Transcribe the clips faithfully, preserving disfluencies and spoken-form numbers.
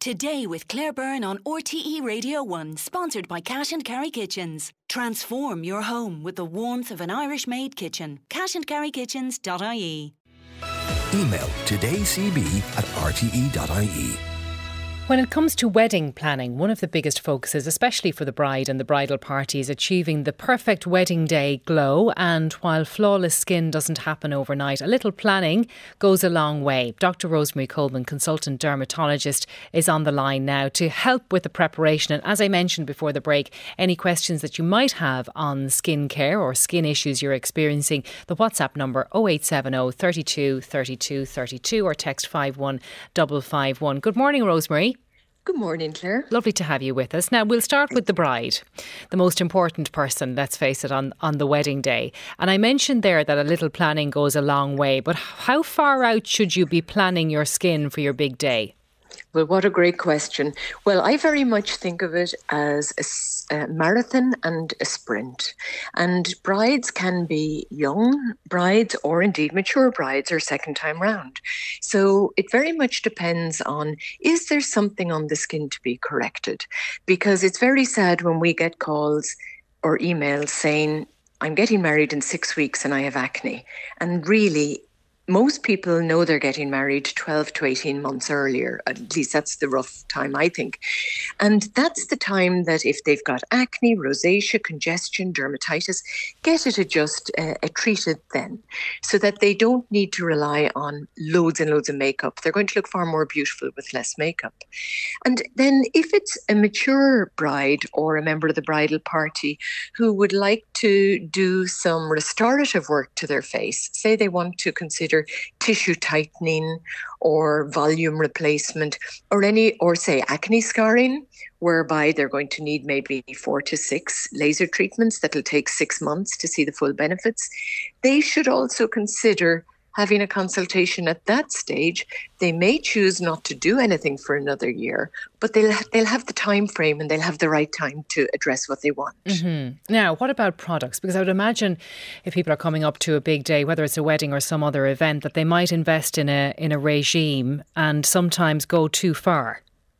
Today with Claire Byrne on R T E Radio one, sponsored by Cash and Carry Kitchens. Transform your home with the warmth of an Irish-made kitchen. cash and carry kitchens dot I E. Email todaycb at r t e dot I E. When it comes to wedding planning, one of the biggest focuses, especially for the bride and the bridal party, is achieving the perfect wedding day glow. And while flawless skin doesn't happen overnight, a little planning goes a long way. Doctor Rosemary Coleman, consultant dermatologist, is on the line now to help with the preparation. And as I mentioned before the break, any questions that you might have on skin care or skin issues you're experiencing, the WhatsApp number oh eight seven oh, thirty-two, thirty-two, thirty-two or text five one five five one. Good morning, Rosemary. Good morning, Claire. Lovely to have you with us. Now, we'll start with the bride, the most important person, let's face it, on, on the wedding day. And I mentioned there that a little planning goes a long way, but how far out should you be planning your skin for your big day? Well, what a great question. Well, I very much think of it as a, a marathon and a sprint. And brides can be young brides or indeed mature brides or second time round. So it very much depends on, is there something on the skin to be corrected? Because it's very sad when we get calls or emails saying, I'm getting married in six weeks and I have acne. And really, most people know they're getting married twelve to eighteen months earlier. At least that's the rough time, I think. And that's the time that if they've got acne, rosacea, congestion, dermatitis, get it adjust, uh, treated then, so that they don't need to rely on loads and loads of makeup. They're going to look far more beautiful with less makeup. And then if it's a mature bride or a member of the bridal party who would like to do some restorative work to their face, say they want to consider tissue tightening or volume replacement or any, or say acne scarring, whereby they're going to need maybe four to six laser treatments that'll take six months to see the full benefits. They should also consider having a consultation at that stage. They may choose not to do anything for another year, but they'll they'll have the time frame and they'll have the right time to address what they want. Mm-hmm. Now, what about products? Because I would imagine if people are coming up to a big day, whether it's a wedding or some other event, that they might invest in a in a regime and sometimes go too far.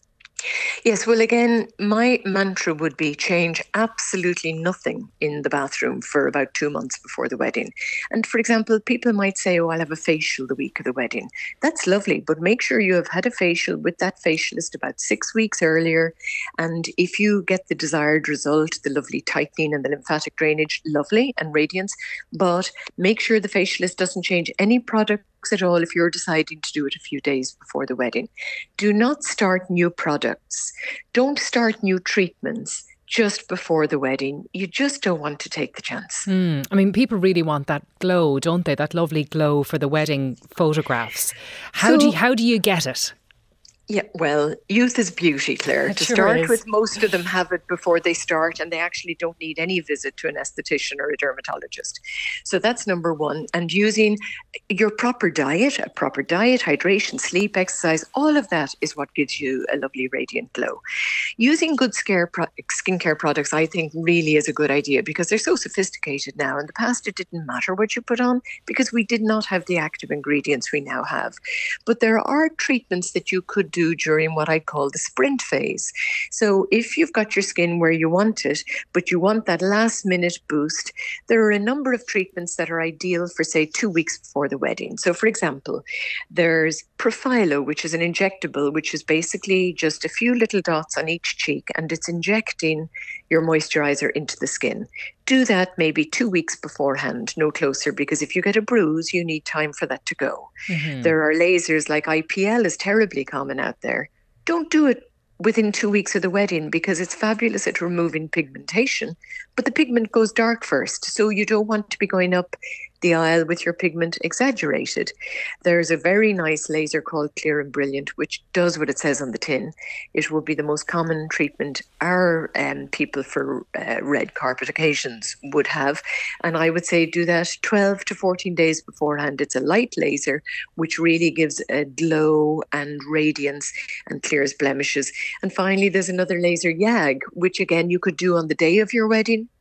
Yes, well, again, my mantra would be change absolutely nothing in the bathroom for about two months before the wedding. And for example, people might say, oh, I'll have a facial the week of the wedding. That's lovely, but make sure you have had a facial with that facialist about six weeks earlier. And if you get the desired result, the lovely tightening and the lymphatic drainage, lovely, and radiance, but make sure the facialist doesn't change any product at all if you're deciding to do it a few days before the wedding. Do not start new products. Don't start new treatments just before the wedding. You just don't want to take the chance. Mm. I mean, people really want that glow, don't they? That lovely glow for the wedding photographs. How so, do you, how do you get it? Yeah, well, youth is beauty, Claire. It to sure start is. with, most of them have it before they start and they actually don't need any visit to an esthetician or a dermatologist. So that's number one. And using your proper diet, a proper diet, hydration, sleep, exercise, all of that is what gives you a lovely radiant glow. Using good scare pro- skincare products, I think, really is a good idea because they're so sophisticated now. In the past, it didn't matter what you put on because we did not have the active ingredients we now have. But there are treatments that you could do during what I call the sprint phase. So if you've got your skin where you want it, but you want that last minute boost, there are a number of treatments that are ideal for, say, two weeks before the wedding. So for example, there's Profilo, which is an injectable, which is basically just a few little dots on each cheek, and it's injecting your moisturizer into the skin. Do that maybe two weeks beforehand, no closer, because if you get a bruise, you need time for that to go. Mm-hmm. There are lasers like I P L is terribly common out there. Don't do it within two weeks of the wedding because it's fabulous at removing pigmentation, but the pigment goes dark first. So you don't want to be going up the aisle with your pigment exaggerated. There's a very nice laser called Clear and Brilliant, which does what it says on the tin. It will be the most common treatment our um, people for uh, red carpet occasions would have. And I would say do that twelve to fourteen days beforehand. It's a light laser, which really gives a glow and radiance and clears blemishes. And finally, there's another laser, YAG, which again, you could do on the day of your wedding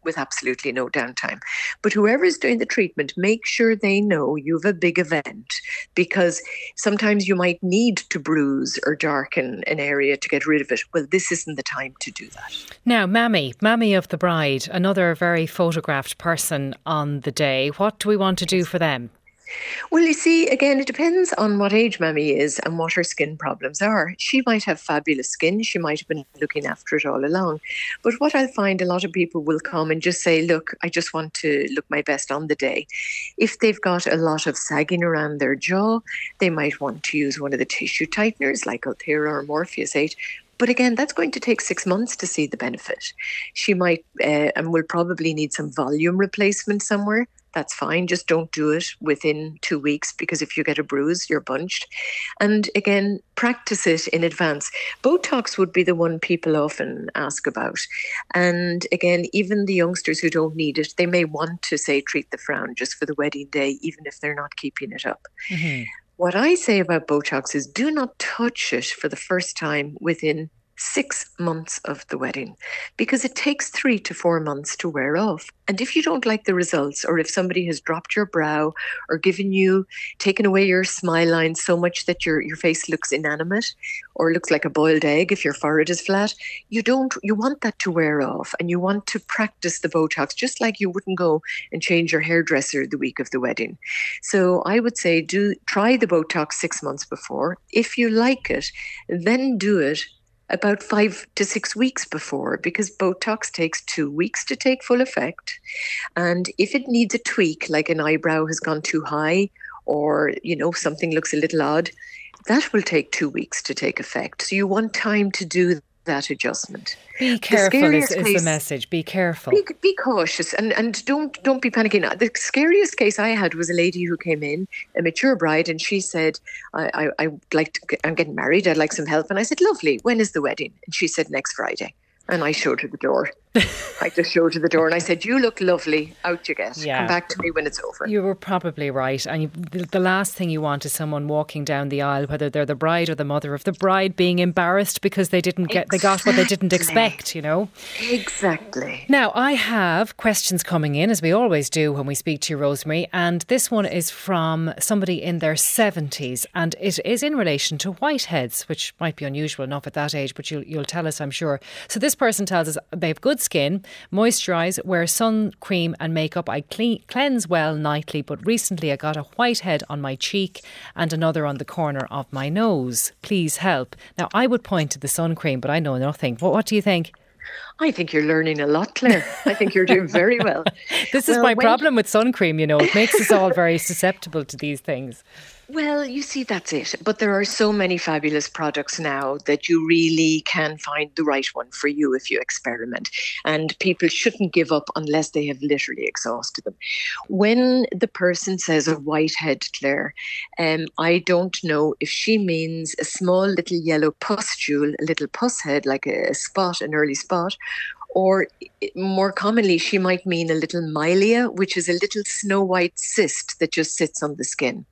with absolutely no downtime. But whoever is doing the treatment, make sure they know you have a big event, because sometimes you might need to bruise or darken an area to get rid of it. Well, this isn't the time to do that. Now, Mammy, Mammy of the bride, another very photographed person on the day. What do we want to do for them? Well, you see, again, it depends on what age Mammy is and what her skin problems are. She might have fabulous skin. She might have been looking after it all along. But what I'll find, a lot of people will come and just say, look, I just want to look my best on the day. If they've got a lot of sagging around their jaw, they might want to use one of the tissue tighteners like Ulthera or Morpheus eight. But again, that's going to take six months to see the benefit. She might uh, and will probably need some volume replacement somewhere. That's fine. Just don't do it within two weeks because if you get a bruise, you're bunched. And again, practice it in advance. Botox would be the one people often ask about. And again, even the youngsters who don't need it, they may want to, say, treat the frown just for the wedding day, even if they're not keeping it up. Mm-hmm. What I say about Botox is do not touch it for the first time within six months of the wedding, because it takes three to four months to wear off. And if you don't like the results, or if somebody has dropped your brow or given you, taken away your smile line so much that your, your face looks inanimate or looks like a boiled egg if your forehead is flat, you don't, you want that to wear off, and you want to practice the Botox just like you wouldn't go and change your hairdresser the week of the wedding. So I would say do try the Botox six months before. If you like it, then do it about five to six weeks before, because Botox takes two weeks to take full effect. And if it needs a tweak, like an eyebrow has gone too high, or, you know, something looks a little odd, that will take two weeks to take effect. So you want time to do that adjustment. Be careful is, is case, the message. Be careful. Be, be cautious and, and don't don't be panicking. The scariest case I had was a lady who came in, a mature bride, and she said, I, I, I'd like to, I'm getting married, I'd like some help. And I said, lovely, when is the wedding? And she said, next Friday. And I showed her the door. I just showed her the door and I said, you look lovely, out you get. Yeah. Come back to me when it's over. You were probably right. And you, the last thing you want is someone walking down the aisle, whether they're the bride or the mother of the bride, being embarrassed because they didn't get, exactly. they got what they didn't expect, you know. Exactly. Now, I have questions coming in, as we always do when we speak to you, Rosemary. And this one is from somebody in their seventies. And it is in relation to whiteheads, which might be unusual enough at that age, but you'll, you'll tell us, I'm sure. So this person tells us they have good skin, moisturise, wear sun cream and makeup. I clean, cleanse well nightly, but recently I got a whitehead on my cheek and another on the corner of my nose. Please help. Now, I would point to the sun cream, but I know nothing. What, what do you think? I think you're learning a lot, Claire. I think you're doing very well. This is well, my problem with sun cream, you know. It makes us all very susceptible to these things. Well, you see, that's it. But there are so many fabulous products now that you really can find the right one for you if you experiment. And people shouldn't give up unless they have literally exhausted them. When the person says a whitehead, Claire, um, I don't know if she means a small little yellow pustule, a little pus head, like a spot, an early spot, or more commonly, she might mean a little milia, which is a little snow white cyst that just sits on the skin.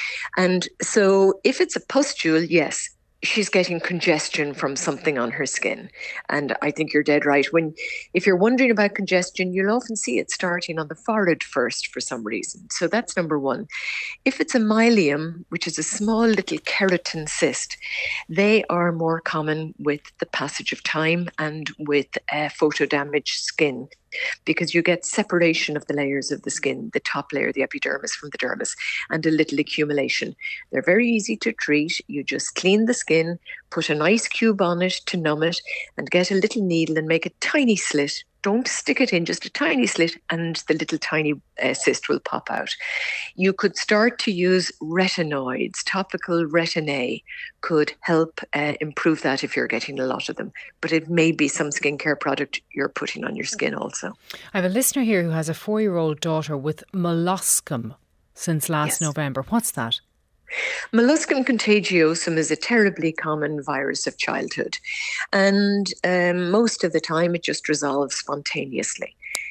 And so if it's a pustule, yes, she's getting congestion from something on her skin. And I think you're dead right. When, if you're wondering about congestion, you'll often see it starting on the forehead first for some reason. So that's number one. If it's a myelium, which is a small little keratin cyst, they are more common with the passage of time and with uh, photo-damaged skin, because you get separation of the layers of the skin, the top layer, the epidermis from the dermis, and a little accumulation. They're very easy to treat. You just clean the skin, put an ice cube on it to numb it, and get a little needle and make a tiny slit. Don't stick it in, just a tiny slit, and the little tiny uh, cyst will pop out. You could start to use retinoids. Topical Retin-A could help uh, improve that if you're getting a lot of them. But it may be some skincare product you're putting on your skin also. I have a listener here who has a four-year-old daughter with molluscum since last yes. November. What's that? Molluscum contagiosum is a terribly common virus of childhood, and um, most of the time it just resolves spontaneously.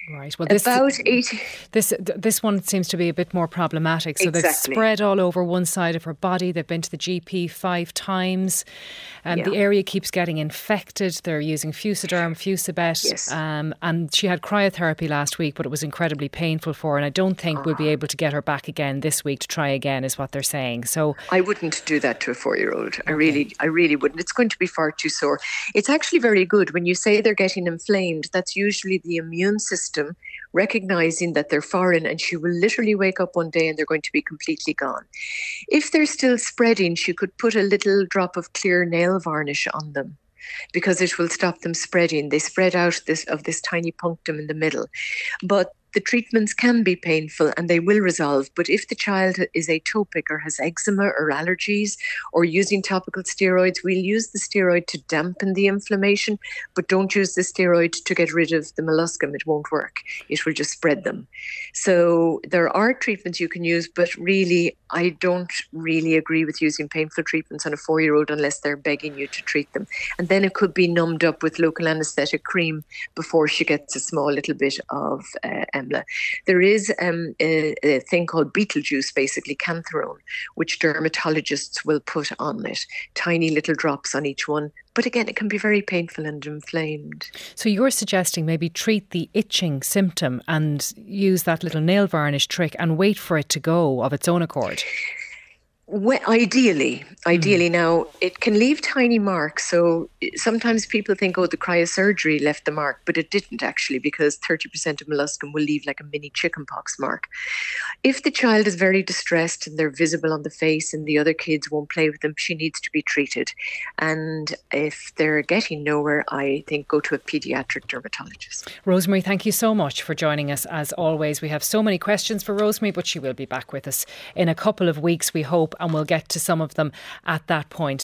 Right. Well, this, about eighty. This this one seems to be a bit more problematic. So exactly. They've spread all over one side of her body. They've been to the G P five times. Um, yeah. The area keeps getting infected. They're using Fusiderm, Fusibet. Yes. Um, and she had cryotherapy last week, but it was incredibly painful for her. And I don't think uh-huh. we'll be able to get her back again this week to try again, is what they're saying. So I wouldn't do that to a four-year-old. I really, I really wouldn't. It's going to be far too sore. It's actually very good when you say they're getting inflamed. That's usually the immune system recognizing that they're foreign, and she will literally wake up one day and they're going to be completely gone. If they're still spreading, she could put a little drop of clear nail varnish on them, because it will stop them spreading. They spread out this of this tiny punctum in the middle. But the treatments can be painful and they will resolve. But if the child is atopic or has eczema or allergies or using topical steroids, we'll use the steroid to dampen the inflammation, but don't use the steroid to get rid of the molluscum. It won't work. It will just spread them. So there are treatments you can use, but really, I don't really agree with using painful treatments on a four-year-old unless they're begging you to treat them. And then it could be numbed up with local anaesthetic cream before she gets a small little bit of uh, There is um, a, a thing called Beetlejuice, basically cantharone, which dermatologists will put on it. Tiny little drops on each one. But again, it can be very painful and inflamed. So you're suggesting maybe treat the itching symptom and use that little nail varnish trick and wait for it to go of its own accord? Well, ideally, ideally. Mm. Now, it can leave tiny marks. So sometimes people think, oh, the cryosurgery left the mark, but it didn't actually, because thirty percent of molluscum will leave like a mini chickenpox mark. If the child is very distressed and they're visible on the face and the other kids won't play with them, she needs to be treated. And if they're getting nowhere, I think go to a paediatric dermatologist. Rosemary, thank you so much for joining us. As always, we have so many questions for Rosemary, but she will be back with us in a couple of weeks, we hope, and we'll get to some of them at that point.